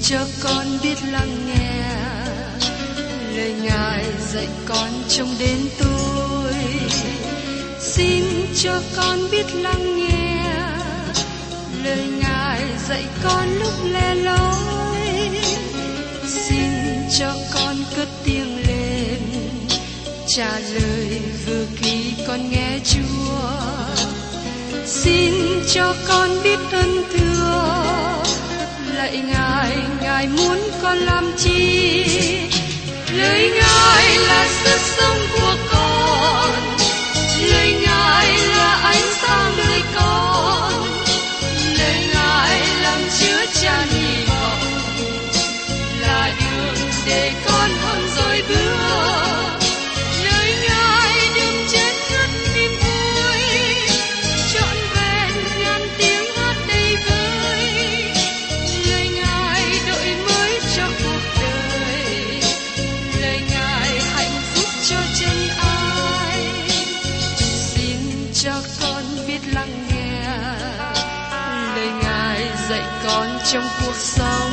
cho con biết lắng nghe lời Ngài dạy con trong đến tôi. Xin cho con biết lắng nghe lời Ngài dạy con lúc lẻ loi. Xin cho con cất tiếng lên trả lời vừa khi con nghe Chúa. Xin cho con biết ơn thưa lạy Ngài, Ngài muốn con làm chi? Lời Ngài là sức sống của con, lời Ngài là ánh sáng đời con, lời Ngài làm chứa chan hy vọng, là đường để con hơn rồi bước. Lời Ngài đừng chết ngất niềm vui, trọn vẹn ngàn tiếng hát đầy vơi. Lời Ngài đổi mới cho cuộc đời, lời Ngài hạnh phúc cho chân ai. Xin cho con biết lắng nghe lời Ngài dạy con trong cuộc sống.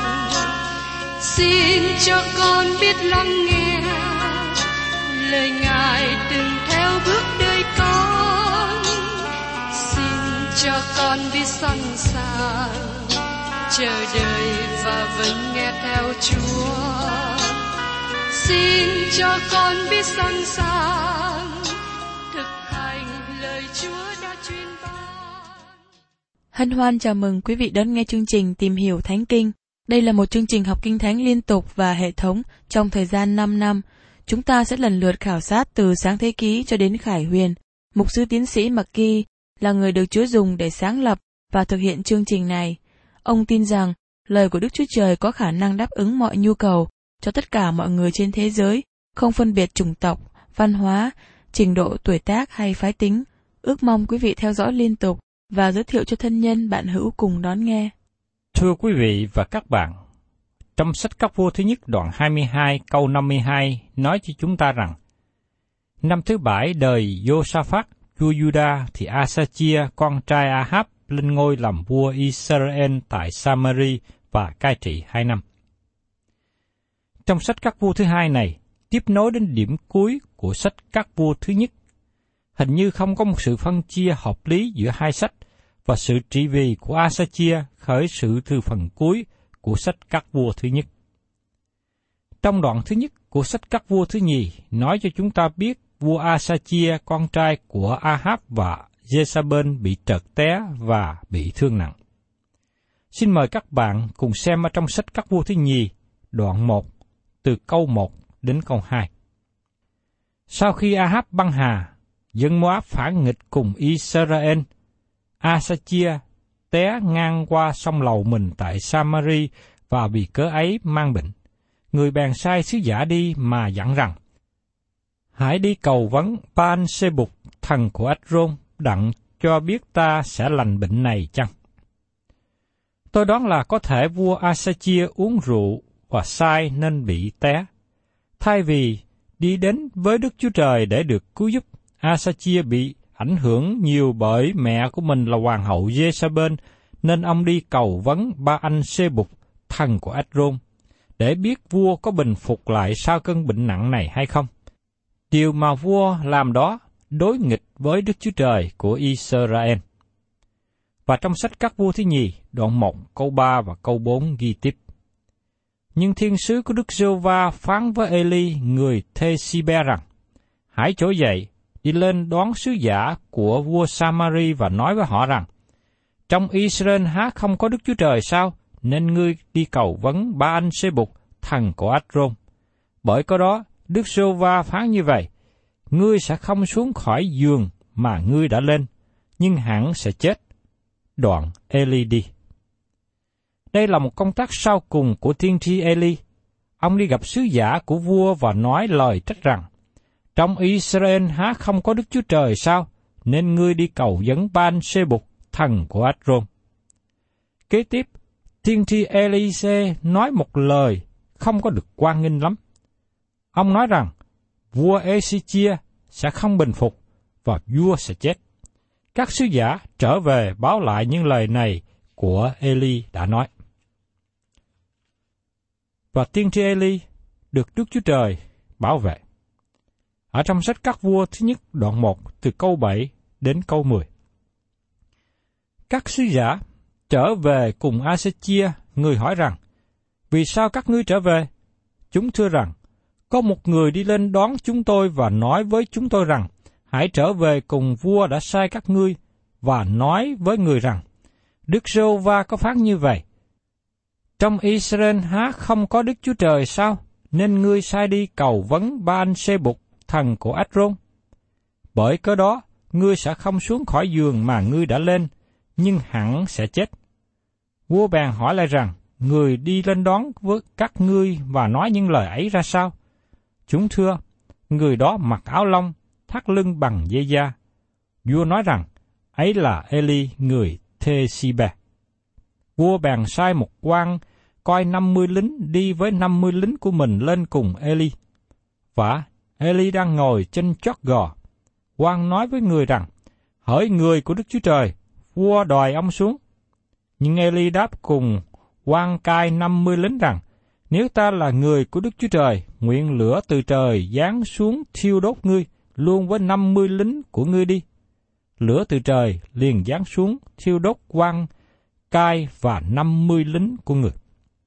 Xin cho con biết lắng nghe lời Ngài từng theo bước đời con. Xin cho con biết sẵn sàng chờ đợi và vẫn nghe theo Chúa. Xin cho con biết sẵn sàng thực hành lời Chúa đã truyền ban. Hân hoan chào mừng quý vị đón nghe chương trình Tìm hiểu Thánh Kinh. Đây là một chương trình học Kinh Thánh liên tục và hệ thống trong thời gian 5 năm. Chúng ta sẽ lần lượt khảo sát từ Sáng Thế Ký cho đến Khải Huyền. Mục sư tiến sĩ McGee là người được Chúa dùng để sáng lập và thực hiện chương trình này. Ông tin rằng lời của Đức Chúa Trời có khả năng đáp ứng mọi nhu cầu cho tất cả mọi người trên thế giới, không phân biệt chủng tộc, văn hóa, trình độ tuổi tác hay phái tính. Ước mong quý vị theo dõi liên tục và giới thiệu cho thân nhân bạn hữu cùng đón nghe. Thưa quý vị và các bạn, trong sách Các Vua thứ nhất đoạn 22 câu 52 nói cho chúng ta rằng, năm thứ 7 đời Giô-sa-phát vua Giuđa thì Asa-chia con trai Ahab lên ngôi làm vua Israel tại Samari và cai trị 2 năm. Trong sách Các Vua thứ hai này, tiếp nối đến điểm cuối của sách Các Vua thứ nhất, hình như không có một sự phân chia hợp lý giữa hai sách, và sự trị vì của Asa-chia khởi sự từ phần cuối của sách Các Vua thứ nhất. Trong đoạn thứ nhất của sách Các Vua thứ nhì nói cho chúng ta biết vua Asa-chia con trai của Ahab và Jezabel bị trật té và bị thương nặng. Xin mời các bạn cùng xem ở trong sách Các Vua thứ nhì, đoạn 1, từ câu 1 đến câu 2. Sau khi Ahab băng hà, dân Moab phản nghịch cùng Israel, Asa-chia té ngang qua sông lầu mình tại Samari và vì cớ ấy mang bệnh. Người bèn sai sứ giả đi mà dặn rằng, hãy đi cầu vấn Baal-sê-bục, thần của Ách-rôn, đặng cho biết ta sẽ lành bệnh này chăng? Tôi đoán là có thể vua Asa-chia uống rượu và sai nên bị té. Thay vì đi đến với Đức Chúa Trời để được cứu giúp, Asa-chia bị ảnh hưởng nhiều bởi mẹ của mình là hoàng hậu Jezabel, nên ông đi cầu vấn Baal-sê-bục, thần của Ách-rôn, để biết vua có bình phục lại sau cơn bệnh nặng này hay không. Điều mà vua làm đó đối nghịch với Đức Chúa Trời của Israel. Và trong sách Các Vua thứ nhì, đoạn 1, câu 3 và câu 4 ghi tiếp. Nhưng thiên sứ của Đức Giê-hô-va phán với Ê-li người Thê-si-be rằng, hãy trỗi dậy, đi lên đón sứ giả của vua Samari và nói với họ rằng, trong Israel há không có Đức Chúa Trời sao, nên ngươi đi cầu vấn Baal-sê-bục, thần của Ách-rôn. Bởi có đó, Đức Giê-hô-va phán như vậy, ngươi sẽ không xuống khỏi giường mà ngươi đã lên, nhưng hẳn sẽ chết. Đoạn Ê-li đi. Đây là một công tác sau cùng của tiên tri Ê-li. Ông đi gặp sứ giả của vua và nói lời trách rằng, trong Israel há không có Đức Chúa Trời sao, nên ngươi đi cầu vấn Baal-sê-bục, thần của Ách-rôn. Kế tiếp, tiên tri Ê-li-sê nói một lời không có được hoan nghênh lắm. Ông nói rằng, vua Ê-si-chia sẽ không bình phục và vua sẽ chết. Các sứ giả trở về báo lại những lời này của Ê-li đã nói. và tiên tri Eli được Đức Chúa Trời bảo vệ. Ở trong sách Các Vua thứ nhất đoạn 1 từ câu 7 đến câu 10. Các sứ giả trở về cùng A-sê-chia, người hỏi rằng, vì sao các ngươi trở về? Chúng thưa rằng, có một người đi lên đón chúng tôi và nói với chúng tôi rằng, hãy trở về cùng vua đã sai các ngươi, và nói với người rằng, Đức Giê-hô-va có phán như vậy. Trong Israel há không có Đức Chúa Trời sao? Nên ngươi sai đi cầu vấn Ba-an-sê-bục, thần của Ách-rôn. Bởi cớ đó, ngươi sẽ không xuống khỏi giường mà ngươi đã lên, nhưng hẳn sẽ chết. Vua bèn hỏi lại rằng, người đi lên đón với các ngươi và nói những lời ấy ra sao? Chúng thưa, người đó mặc áo lông, thắt lưng bằng dây da. Vua nói rằng, ấy là Eli người Thê-si-bê. Vua bèn sai một quan coi 50 lính đi với 50 lính của mình lên cùng Eli. Và Eli đang ngồi trên chót gò. Quan nói với người rằng, hỡi người của Đức Chúa Trời, vua đòi ông xuống. Nhưng Eli đáp cùng quan cai 50 lính rằng, nếu ta là người của Đức Chúa Trời, nguyện lửa từ trời giáng xuống thiêu đốt ngươi, luôn với 50 lính của ngươi đi. Lửa từ trời liền giáng xuống thiêu đốt quan cai và 50 lính của người.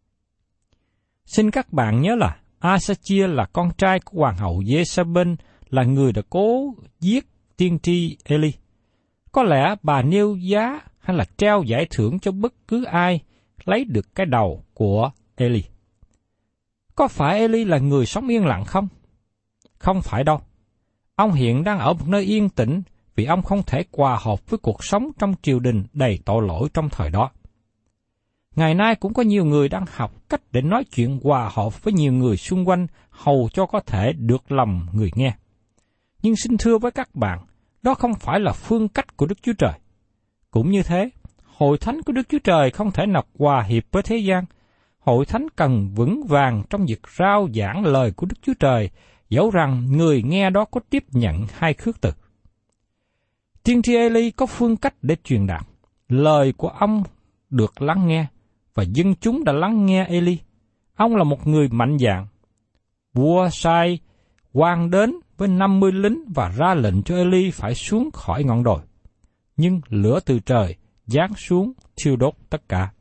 Xin các bạn nhớ là A-sa-chia là con trai của hoàng hậu Giê-sa-bên, là người đã cố giết tiên tri Eli. Có lẽ bà nêu giá hay là treo giải thưởng cho bất cứ ai lấy được cái đầu của Eli. Có phải Eli là người sống yên lặng không? Không phải đâu. Ông hiện đang ở một nơi yên tĩnh vì ông không thể hòa hợp với cuộc sống trong triều đình đầy tội lỗi trong thời đó. Ngày nay cũng có nhiều người đang học cách để nói chuyện hòa hợp với nhiều người xung quanh hầu cho có thể được lòng người nghe. Nhưng xin thưa với các bạn, đó không phải là phương cách của Đức Chúa Trời. Cũng như thế, hội thánh của Đức Chúa Trời không thể nào hòa hiệp với thế gian. Hội thánh cần vững vàng trong việc rao giảng lời của Đức Chúa Trời, dẫu rằng người nghe đó có tiếp nhận hay khước từ. Tiên tri Eli có phương cách để truyền đạt. Lời của ông được lắng nghe, và dân chúng đã lắng nghe Eli. Ông là một người mạnh dạn. Vua sai quan đến với 50 lính và ra lệnh cho Eli phải xuống khỏi ngọn đồi. Nhưng lửa từ trời giáng xuống thiêu đốt tất cả.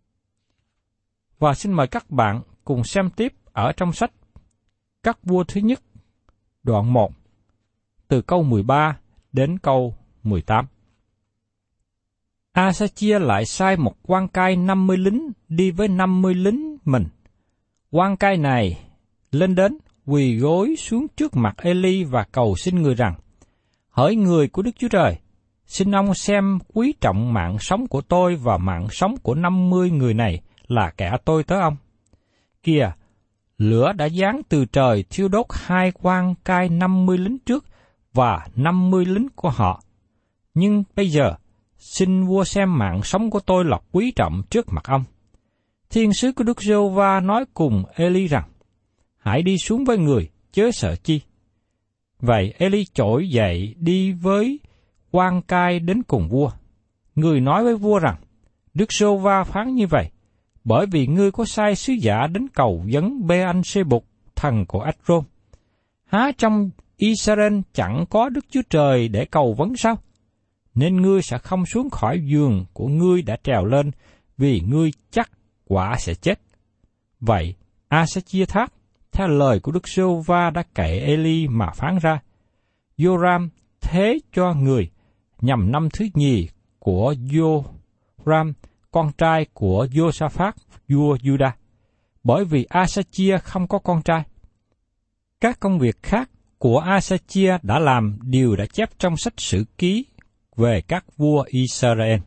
Và xin mời các bạn cùng xem tiếp ở trong sách Các Vua thứ nhất, đoạn 1, từ câu 13 đến câu 18. A-sa-chia lại sai một quan cai 50 lính đi với 50 lính mình. Quan cai này lên đến quỳ gối xuống trước mặt Eli và cầu xin người rằng, hỡi người của Đức Chúa Trời, xin ông xem quý trọng mạng sống của tôi và mạng sống của 50 người này là kẻ tôi tớ ông. Kìa, lửa đã giáng từ trời thiêu đốt hai quan cai 50 lính trước và 50 lính của họ. Nhưng bây giờ, xin vua xem mạng sống của tôi là quý trọng trước mặt ông. Thiên sứ của Đức Giê-hô-va nói cùng Eli rằng, hãy đi xuống với người, chớ sợ chi. Vậy Eli trỗi dậy đi với quan cai đến cùng vua. Người nói với vua rằng, Đức Giê-hô-va phán như vậy, bởi vì ngươi có sai sứ giả đến cầu vấn Bê-an-sê-bục, thần của Ách-rôn. Há trong Israel chẳng có Đức Chúa Trời để cầu vấn sao? Nên ngươi sẽ không xuống khỏi giường của ngươi đã trèo lên, vì ngươi chắc quả sẽ chết. Vậy, A-sa-chia thác, theo lời của Đức Giê-hô-va đã cậy Eli mà phán ra, Joram thế cho người, nhằm năm thứ nhì của Joram, con trai của Giô-sa-phát, vua Juda, bởi vì A-sa-chia không có con trai. Các công việc khác của A-sa-chia đã làm đều đã chép trong sách sử ký về các vua Israel.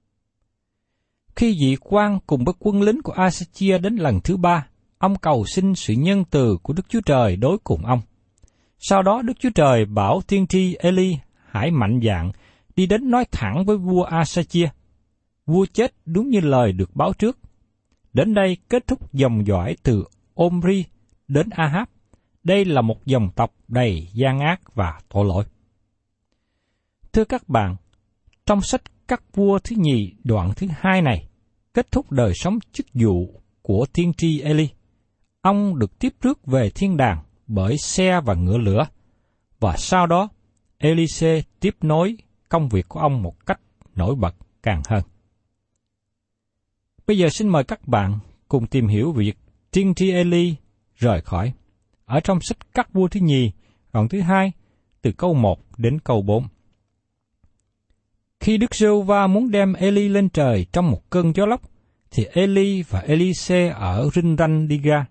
Khi vị quan cùng với quân lính của A-sa-chia đến lần thứ 3, ông cầu xin sự nhân từ của Đức Chúa Trời đối cùng ông. Sau đó Đức Chúa Trời bảo tiên tri Eli hãy mạnh dạn đi đến nói thẳng với vua A-sa-chia. Vua chết đúng như lời được báo trước. Đến đây kết thúc dòng dõi từ Omri đến Ahab. Đây là một dòng tộc đầy gian ác và tội lỗi. Thưa các bạn, trong sách Các Vua thứ nhì đoạn thứ 2 này, kết thúc đời sống chức vụ của tiên tri Eli. ông được tiếp rước về thiên đàng bởi xe và ngựa lửa, và sau đó Ê-li-xê tiếp nối công việc của ông một cách nổi bật càng hơn. Bây giờ xin mời các bạn cùng tìm hiểu việc tiên tri Ê-li rời khỏi, ở trong sách Các Vua thứ nhì, đoạn thứ 2, từ câu 1 đến câu 4. Khi Đức Giê-hô-va muốn đem Ê-li lên trời trong một cơn gió lốc, thì Ê-li và Ê-li-xê ở rinh ranh đi ra.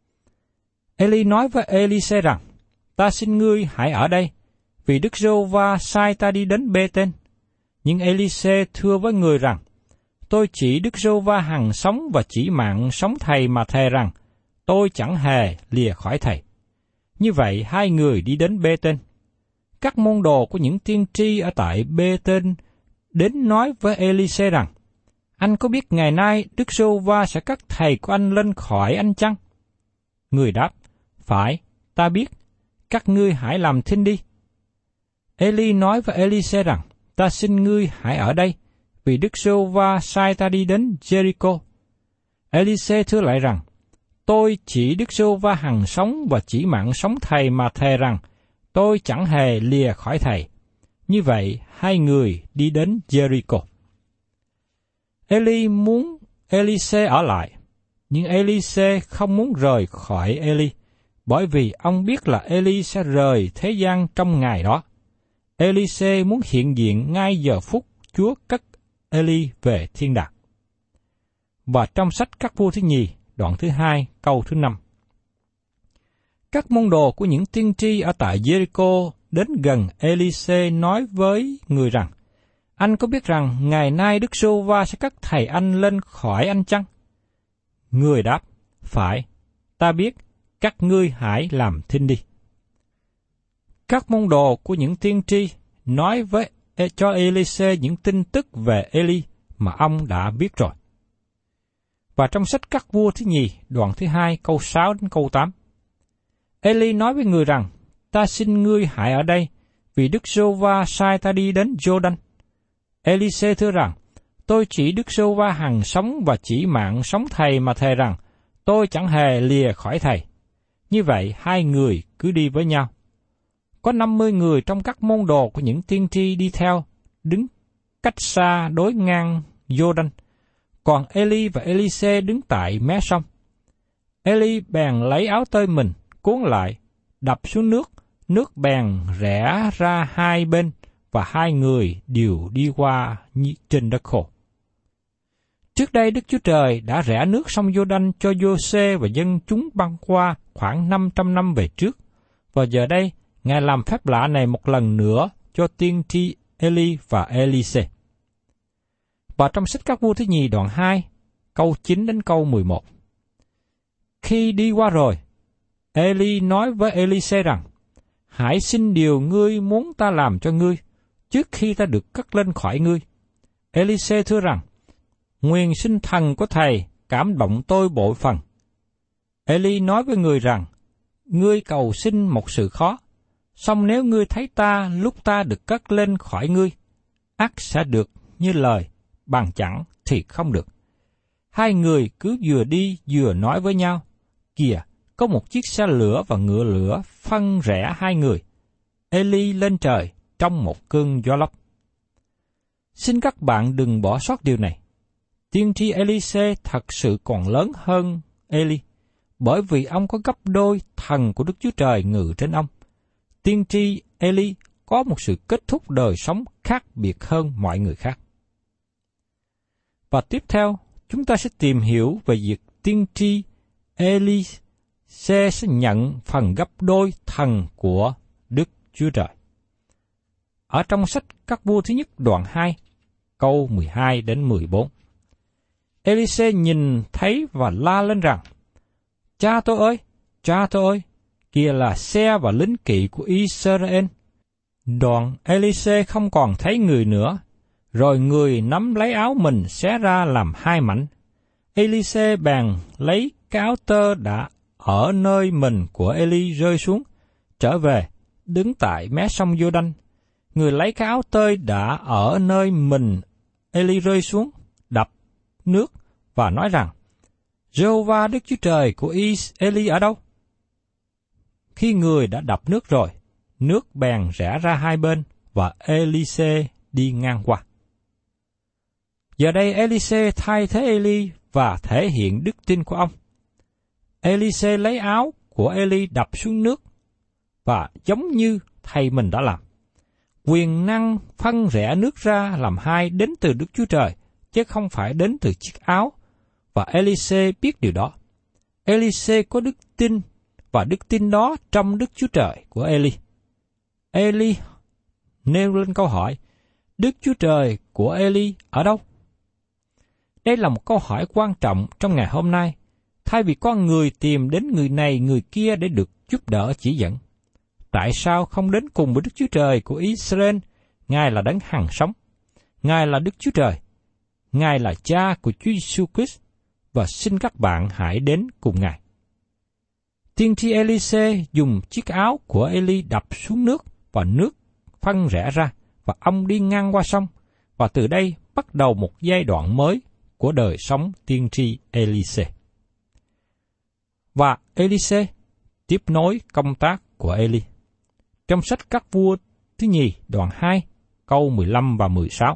Ê-li nói với Ê-li-xê rằng, ta xin ngươi hãy ở đây, vì Đức Giê-hô-va sai ta đi đến Bê-tên. Nhưng Ê-li-xê thưa với người rằng, tôi chỉ Đức Giê-hô-va hằng sống và chỉ mạng sống thầy mà thề rằng, tôi chẳng hề lìa khỏi thầy. Như vậy hai người đi đến Bê-tên. Các môn đồ của những tiên tri ở tại Bê-tên đến nói với Ê-li-xê rằng, anh có biết ngày nay Đức Giê-hô-va sẽ cắt thầy của anh lên khỏi anh chăng? Người đáp, phải, ta biết, các ngươi hãy làm thinh đi. Ê-li nói với Ê-li-xê rằng, ta xin ngươi hãy ở đây, vì Đức Giê-hô-va sai ta đi đến Jericho. Ê-li-xê thưa lại rằng, tôi chỉ Đức Giê-hô-va hằng sống và chỉ mạng sống thầy mà thề rằng, tôi chẳng hề lìa khỏi thầy. Như vậy, hai người đi đến Jericho. Ê-li muốn Ê-li-xê ở lại, nhưng Ê-li-xê không muốn rời khỏi Ê-li, bởi vì ông biết là Ê-li sẽ rời thế gian trong ngày đó. Ê-li-xê muốn hiện diện ngay giờ phút Chúa cất Ê-li về thiên đàng. Và trong sách Các Vua thứ nhì, đoạn thứ 2, câu thứ 5. Các môn đồ của những tiên tri ở tại Jericho đến gần Ê-li-xê nói với người rằng, anh có biết rằng ngày nay Đức Giê-hô-va sẽ cắt thầy anh lên khỏi anh chăng? Người đáp, phải, ta biết, các ngươi hãy làm thinh đi. Các môn đồ của những tiên tri nói cho Ê-li-xê những tin tức về Ê-li mà ông đã biết rồi. Và trong sách Các Vua thứ nhì, đoạn thứ 2, câu 6 đến câu 8. Ê-li nói với người rằng, ta xin ngươi hãy ở đây, vì Đức Giê-hô-va sai ta đi đến Giô-đanh. Ê-li-xê thưa rằng, tôi chỉ Đức Giê-hô-va hằng sống và chỉ mạng sống thầy mà thề rằng, tôi chẳng hề lìa khỏi thầy. Như vậy, hai người cứ đi với nhau. Có 50 người trong các môn đồ của những tiên tri đi theo, đứng cách xa đối ngang Giô-đanh. Còn Ê-li và Ê-li-xê đứng tại mé sông. Ê-li bèn lấy áo tơi mình, cuốn lại, đập xuống nước, nước bèn rẽ ra hai bên, và hai người đều đi qua trên đất khô. Trước đây Đức Chúa Trời đã rẽ nước sông Giô-đanh cho Giô-xê và dân chúng băng qua khoảng 500 năm về trước, và giờ đây Ngài làm phép lạ này một lần nữa cho tiên tri Ê-li và Ê-li-xê. Và trong sách Các Vua thứ nhì đoạn 2, câu 9 đến câu 11. Khi đi qua rồi, Ê-li nói với Ê-li-xê rằng, hãy xin điều ngươi muốn ta làm cho ngươi, trước khi ta được cất lên khỏi ngươi. Ê-li-xê thưa rằng, nguyền sinh thần của thầy cảm động tôi bội phần. Ê-li nói với người rằng, ngươi cầu xin một sự khó, song nếu ngươi thấy ta lúc ta được cất lên khỏi ngươi, ắt sẽ được như lời, bằng chẳng thì không được. Hai người cứ vừa đi vừa nói với nhau, kìa, có một chiếc xe lửa và ngựa lửa phân rẽ hai người. Ê-li lên trời trong một cơn gió lốc. Xin các bạn đừng bỏ sót điều này. Tiên tri Ê-li-xê thật sự còn lớn hơn Ê-li, bởi vì ông có gấp đôi thần của Đức Chúa Trời ngự trên ông. Tiên tri Ê-li có một sự kết thúc đời sống khác biệt hơn mọi người khác. Và tiếp theo, chúng ta sẽ tìm hiểu về việc tiên tri Ê-li-xê sẽ nhận phần gấp đôi thần của Đức Chúa Trời. Ở trong sách Các Vua thứ nhất đoạn 2, câu 12 đến 14. Ê-li-xê nhìn thấy và la lên rằng, cha tôi ơi, kia là xe và lính kỵ của Israel. Đoạn Ê-li-xê không còn thấy người nữa, rồi người nắm lấy áo mình xé ra làm hai mảnh. Ê-li-xê bèn lấy cái áo tơ đã ở nơi mình của Ê-li rơi xuống, trở về, đứng tại mé sông Giô-đanh. Người lấy cái áo tơi đã ở nơi mình Ê-li rơi xuống, đập nước và nói rằng, Giê-hô-va Đức Chúa Trời của Eli ở đâu? Khi người đã đập nước rồi, nước bèn rẽ ra hai bên và Eli-sê đi ngang qua. Giờ đây Eli-sê thay thế Eli và thể hiện đức tin của ông. Eli-sê lấy áo của Eli đập xuống nước và giống như thầy mình đã làm. Quyền năng phân rẽ nước ra làm hai đến từ Đức Chúa Trời, chứ không phải đến từ chiếc áo, và Eli-sê biết điều đó. Eli-sê có đức tin, và đức tin đó trong Đức Chúa Trời của Eli. Eli nêu lên câu hỏi, Đức Chúa Trời của Eli ở đâu? Đây là một câu hỏi quan trọng trong ngày hôm nay, thay vì con người tìm đến người này người kia để được giúp đỡ chỉ dẫn. Tại sao không đến cùng với Đức Chúa Trời của Israel? Ngài là đấng hằng sống. Ngài là Đức Chúa Trời. Ngài là Cha của Chúa Giêsu Christ, và xin các bạn hãy đến cùng Ngài. Tiên tri Eli-sê dùng chiếc áo của Eli đập xuống nước, và nước phân rẽ ra, và ông đi ngang qua sông, và từ đây bắt đầu một giai đoạn mới của đời sống tiên tri Eli-sê. Và Eli-sê tiếp nối công tác của Eli. Trong sách Các Vua thứ nhì đoạn 2, câu 15 và 16.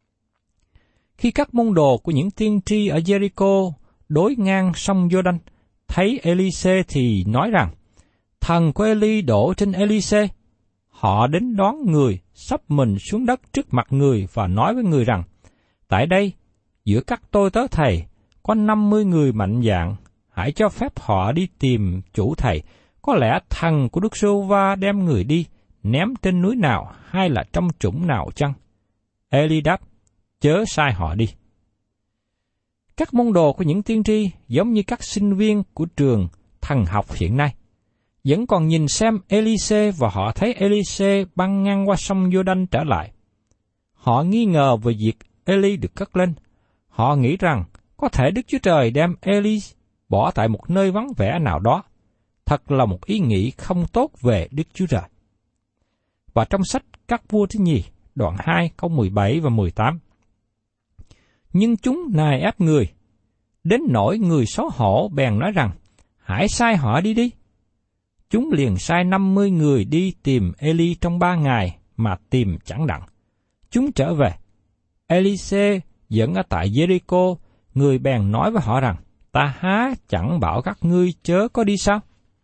Khi các môn đồ của những tiên tri ở Jericho đối ngang sông Giô-đanh thấy Eli-sê thì nói rằng, thần của Eli đổ trên Eli-sê. Họ đến đón người, sắp mình xuống đất trước mặt người và nói với người rằng, tại đây, giữa các tôi tớ thầy, có 50 người mạnh dạn, hãy cho phép họ đi tìm chủ thầy, có lẽ thần của Đức Giê-hô-va đem người đi, ném trên núi nào hay là trong trũng nào chăng? Eli đáp, chớ sai họ đi. Các môn đồ của những tiên tri giống như các sinh viên của trường thần học hiện nay, vẫn còn nhìn xem Eli-sê và họ thấy Eli-sê băng ngang qua sông Giô-đanh trở lại. Họ nghi ngờ về việc Eli được cất lên. Họ nghĩ rằng có thể Đức Chúa Trời đem Eli bỏ tại một nơi vắng vẻ nào đó. Thật là một ý nghĩ không tốt về Đức Chúa Trời. Và trong sách Các Vua thứ nhì, đoạn 2 câu 17 và 18. Nhưng chúng nài ép người, đến nỗi người xấu hổ bèn nói rằng, hãy sai họ đi đi. Chúng liền sai 50 người đi tìm Eli trong 3 ngày mà tìm chẳng đặng. Chúng trở về. Eli-sê vẫn ở tại Jericho, người bèn nói với họ rằng, ta há chẳng bảo các ngươi chớ có đi sao?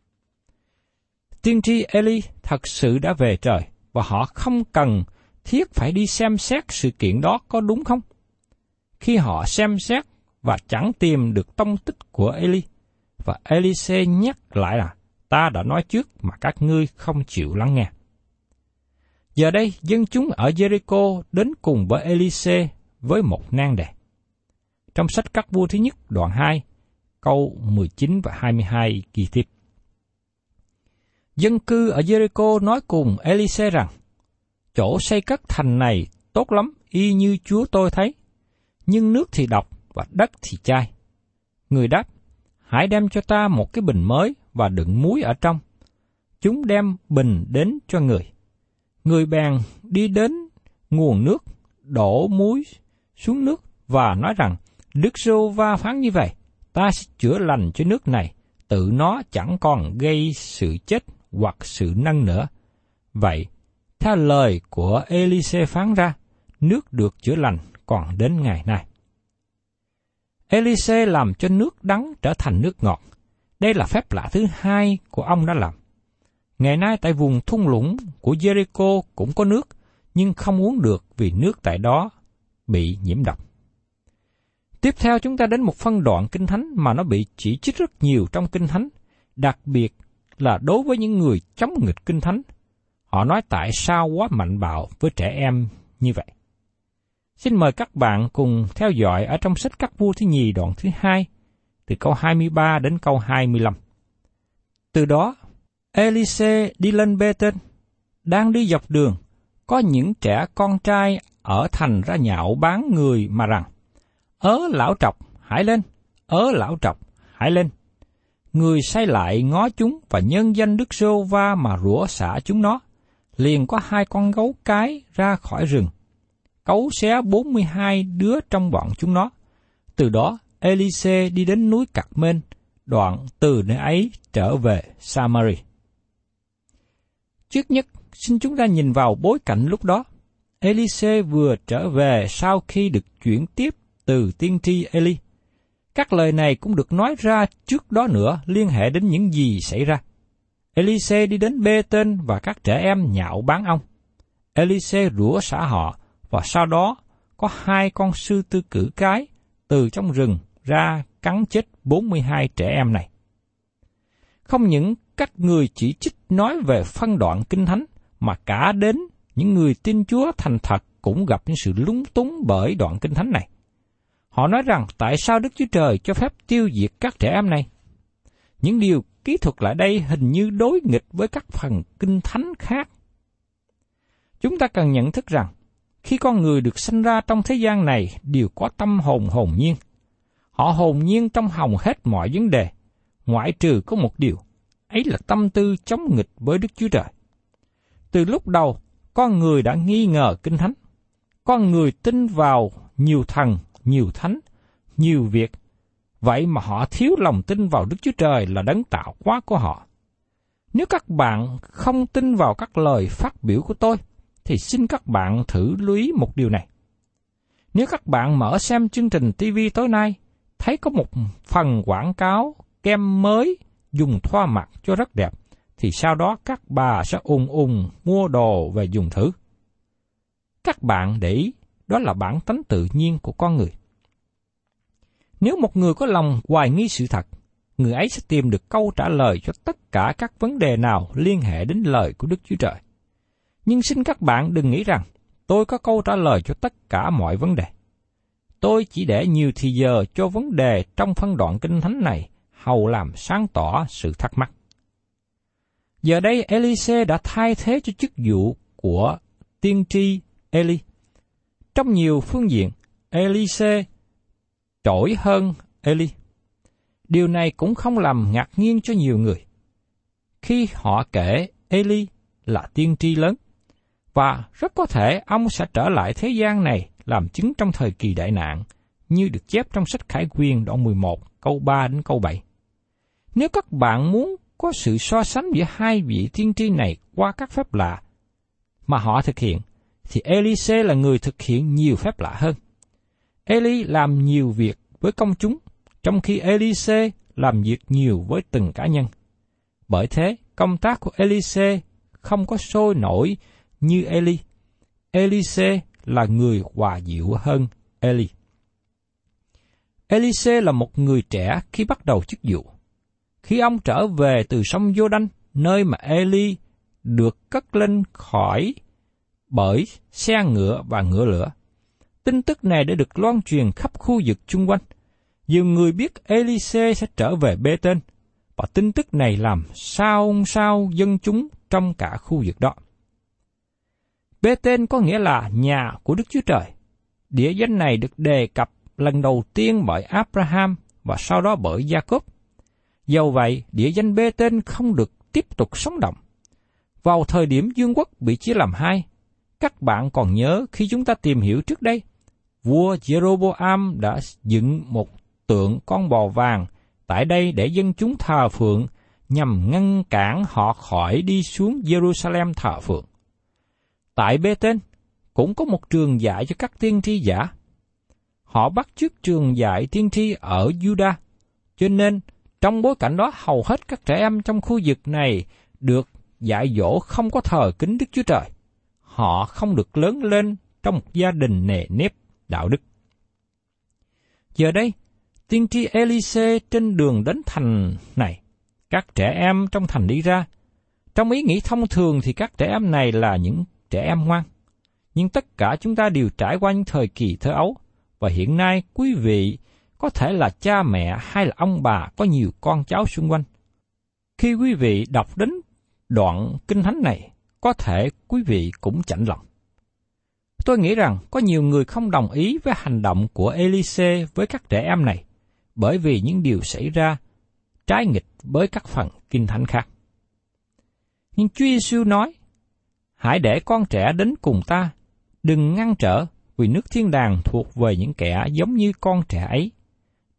Tiên tri Eli thật sự đã về trời, và họ không cần thiết phải đi xem xét sự kiện đó có đúng không? Khi họ xem xét và chẳng tìm được tông tích của Eli, và Eli-sê nhắc lại là, ta đã nói trước mà các ngươi không chịu lắng nghe. Giờ đây, dân chúng ở Jericho đến cùng với Eli-sê với một nan đề. Trong sách Các Vua thứ nhất đoạn 2, câu 19 và 22 ghi tiếp. Dân cư ở Jericho nói cùng Eli-sê rằng, chỗ xây cất thành này tốt lắm, y như Chúa tôi thấy, nhưng nước thì độc và đất thì chai. Người đáp, hãy đem cho ta một cái bình mới và đựng muối ở trong. Chúng đem bình đến cho người. Người bèn đi đến nguồn nước, đổ muối xuống nước và nói rằng, Đức Giê-hô-va phán như vậy, ta sẽ chữa lành cho nước này, tự nó chẳng còn gây sự chết hoặc sự nâng nữa. Vậy, theo lời của Eli-sê phán ra, nước được chữa lành còn đến ngày nay. Eli-sê làm cho nước đắng trở thành nước ngọt. Đây là phép lạ thứ hai của ông đã làm. Ngày nay tại vùng thung lũng của Jericho cũng có nước, nhưng không uống được vì nước tại đó bị nhiễm độc. Tiếp theo chúng ta đến một phân đoạn Kinh Thánh mà nó bị chỉ trích rất nhiều trong Kinh Thánh, đặc biệt là đối với những người chống nghịch Kinh Thánh. Họ nói tại sao quá mạnh bạo với trẻ em như vậy. Xin mời các bạn cùng theo dõi ở trong sách Các Vua thứ nhì đoạn thứ 2, từ câu 23 đến câu 25. Từ đó, Eli-sê đi lên Bê-tên, đang đi dọc đường, có những trẻ con trai ở thành ra nhạo báng người mà rằng, ớ lão trọc, hãy lên, ớ lão trọc, hãy lên. Người say lại ngó chúng và nhân danh Đức Giê-hô-va mà rủa xả chúng nó. Liền có 2 con gấu cái ra khỏi rừng, cấu xé 42 đứa trong bọn chúng nó. Từ đó, Elise đi đến núi Cạc-mên, đoạn từ nơi ấy trở về Samari. Trước nhất, xin chúng ta nhìn vào bối cảnh lúc đó. Elise vừa trở về sau khi được chuyển tiếp từ tiên tri Eli. Các lời này cũng được nói ra trước đó nữa, liên hệ đến những gì xảy ra. Elise đi đến Bê-tên và các trẻ em nhạo báng ông. Elise rủa xả họ, và sau đó có 2 con sư tử cử cái từ trong rừng ra cắn chết 42 trẻ em này. Không những các người chỉ trích nói về phân đoạn Kinh Thánh, mà cả đến những người tin Chúa thành thật cũng gặp những sự lúng túng bởi đoạn Kinh Thánh này. Họ nói rằng tại sao Đức Chúa Trời cho phép tiêu diệt các trẻ em này? Những điều kỹ thuật lại đây hình như đối nghịch với các phần Kinh Thánh khác. Chúng ta cần nhận thức rằng, khi con người được sanh ra trong thế gian này đều có tâm hồn hồn nhiên. Họ hồn nhiên trong hầu hết mọi vấn đề, ngoại trừ có một điều, ấy là tâm tư chống nghịch với Đức Chúa Trời. Từ lúc đầu, con người đã nghi ngờ Kinh Thánh. Con người tin vào nhiều thần, nhiều thánh, nhiều việc. Vậy mà họ thiếu lòng tin vào Đức Chúa Trời là đấng tạo hóa của họ. Nếu các bạn không tin vào các lời phát biểu của tôi, thì xin các bạn thử lưu ý một điều này. Nếu các bạn mở xem chương trình TV tối nay, thấy có một phần quảng cáo kem mới dùng thoa mặt cho rất đẹp, thì sau đó các bà sẽ mua đồ về dùng thử. Các bạn để ý, đó là bản tánh tự nhiên của con người. Nếu một người có lòng hoài nghi sự thật, người ấy sẽ tìm được câu trả lời cho tất cả các vấn đề nào liên hệ đến lời của Đức Chúa Trời. Nhưng xin các bạn đừng nghĩ rằng tôi có câu trả lời cho tất cả mọi vấn đề. Tôi chỉ để nhiều thì giờ cho vấn đề trong phân đoạn Kinh Thánh này, hầu làm sáng tỏ sự thắc mắc. Giờ đây Elise đã thay thế cho chức vụ của tiên tri Eli. Trong nhiều phương diện, Elise trội hơn Eli. Điều này cũng không làm ngạc nhiên cho nhiều người, khi họ kể Eli là tiên tri lớn, và rất có thể ông sẽ trở lại thế gian này làm chứng trong thời kỳ đại nạn, như được chép trong sách Khải Quyền đoạn 11, câu 3 đến câu 7. Nếu các bạn muốn có sự so sánh giữa hai vị tiên tri này qua các phép lạ mà họ thực hiện, thì Elise là người thực hiện nhiều phép lạ hơn. Eli làm nhiều việc với công chúng, trong khi Elise làm việc nhiều với từng cá nhân. Bởi thế, công tác của Elise không có sôi nổi như Eli. Elise là người hòa dịu hơn Eli. Elise là một người trẻ khi bắt đầu chức vụ. Khi ông trở về từ sông Giô-đanh, nơi mà Eli được cất lên khỏi bởi xe ngựa và ngựa lửa, tin tức này đã được loan truyền khắp khu vực chung quanh. Nhiều người biết Elise sẽ trở về Bê-tên, và tin tức này làm sao dân chúng trong cả khu vực đó. Bê-tên có nghĩa là nhà của Đức Chúa Trời. Địa danh này được đề cập lần đầu tiên bởi Abraham và sau đó bởi Gia-cốp. Dầu vậy, địa danh Bê-tên không được tiếp tục sống động. Vào thời điểm vương quốc bị chia làm hai, các bạn còn nhớ khi chúng ta tìm hiểu trước đây, vua Jeroboam đã dựng một tượng con bò vàng tại đây để dân chúng thờ phượng, nhằm ngăn cản họ khỏi đi xuống Jerusalem thờ phượng. Tại Bê-tên cũng có một trường dạy cho các tiên tri giả. Họ bắt chước trường dạy tiên tri ở Juda, cho nên trong bối cảnh đó hầu hết các trẻ em trong khu vực này được dạy dỗ không có thờ kính Đức Chúa Trời. Họ không được lớn lên trong một gia đình nề nếp đạo đức. Giờ đây, tiên tri Elise trên đường đến thành này, các trẻ em trong thành đi ra. Trong ý nghĩ thông thường thì các trẻ em này là những trẻ em ngoan. Nhưng tất cả chúng ta đều trải qua những thời kỳ thơ ấu, và hiện nay quý vị có thể là cha mẹ hay là ông bà có nhiều con cháu xung quanh. Khi quý vị đọc đến đoạn Kinh Thánh này, có thể quý vị cũng chạnh lòng. Tôi nghĩ rằng có nhiều người không đồng ý với hành động của Elise với các trẻ em này, bởi vì những điều xảy ra trái nghịch với các phần Kinh Thánh khác. Nhưng Chúa Giêsu nói, hãy để con trẻ đến cùng ta, đừng ngăn trở, vì nước thiên đàng thuộc về những kẻ giống như con trẻ ấy.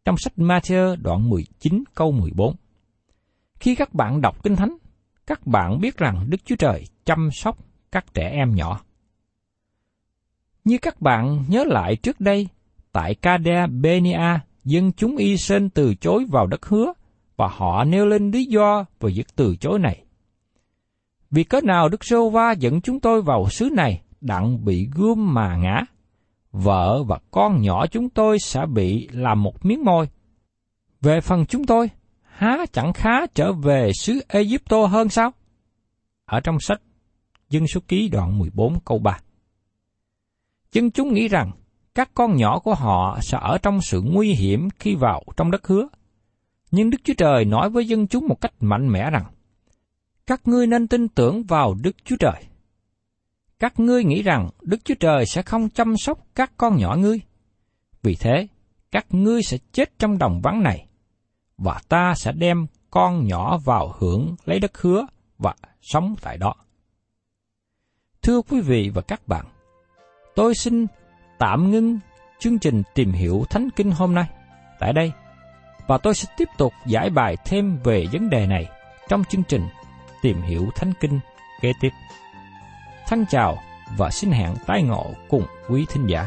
trong sách Ma-thi-ơ đoạn 19 câu 14. Khi các bạn đọc Kinh Thánh, các bạn biết rằng Đức Chúa Trời chăm sóc các trẻ em nhỏ. Như các bạn nhớ lại trước đây, tại Ca-đe-bê-ni-a, dân chúng Y-sên từ chối vào đất hứa, và họ nêu lên lý do về việc từ chối này. Vì cớ nào Đức Giê-hô-va dẫn chúng tôi vào xứ này đặng bị gươm mà ngã? Vợ và con nhỏ chúng tôi sẽ bị làm một miếng mồi. Về phần chúng tôi, há chẳng khá trở về xứ Ê-díp-tô hơn sao? Ở trong sách Dân Số Ký đoạn 14 câu 3. Dân chúng nghĩ rằng các con nhỏ của họ sẽ ở trong sự nguy hiểm khi vào trong đất hứa. Nhưng Đức Chúa Trời nói với dân chúng một cách mạnh mẽ rằng, các ngươi nên tin tưởng vào Đức Chúa Trời. Các ngươi nghĩ rằng Đức Chúa Trời sẽ không chăm sóc các con nhỏ ngươi. Vì thế, các ngươi sẽ chết trong đồng vắng này, và ta sẽ đem con nhỏ vào hưởng lấy đất hứa và sống tại đó. Thưa quý vị và các bạn, tôi xin tạm ngưng chương trình tìm hiểu Thánh Kinh hôm nay tại đây, và tôi sẽ tiếp tục giải bài thêm về vấn đề này trong chương trình tìm hiểu Thánh Kinh kế tiếp. Thân chào và xin hẹn tái ngộ cùng quý thính giả.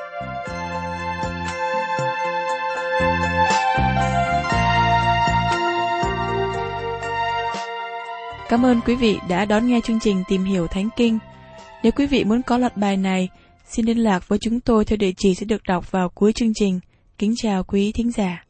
Cảm ơn quý vị đã đón nghe chương trình Tìm hiểu Thánh Kinh. Nếu quý vị muốn có loạt bài này, xin liên lạc với chúng tôi theo địa chỉ sẽ được đọc vào cuối chương trình. Kính chào quý thính giả.